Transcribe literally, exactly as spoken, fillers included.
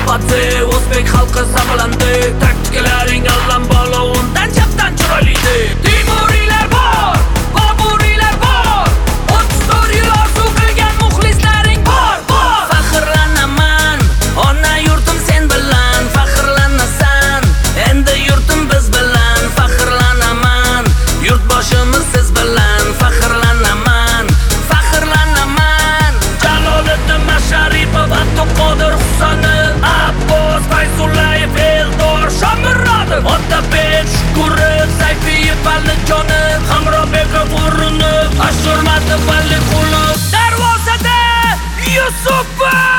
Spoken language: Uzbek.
Abadze, o'zbek xalqi zabalandi. Taktikalaring allambalo, undan chapdan chiroylidi. Timuriylar bor, Boburiylar bor. o'ttiz to'rt yil orzu qilgan muxlislaring bor, bor. Faxrlanaman, ona yurtim sen bilan. Faxrlanasan, endi yurtim biz bilan. Faxrlanaman, yurtboshimiz siz bilan. Faxrlanaman, faxrlanaman. Jaloliddin Masharipov, Abduqodir Husanov, Abbos Fayzullayev, Eldor Shomurodov, Otabek Shukurov, Sayfiyev Alijonov, Hamrobekov O'runov, Ashurmatov Aliqulov. Darvozada Yusupov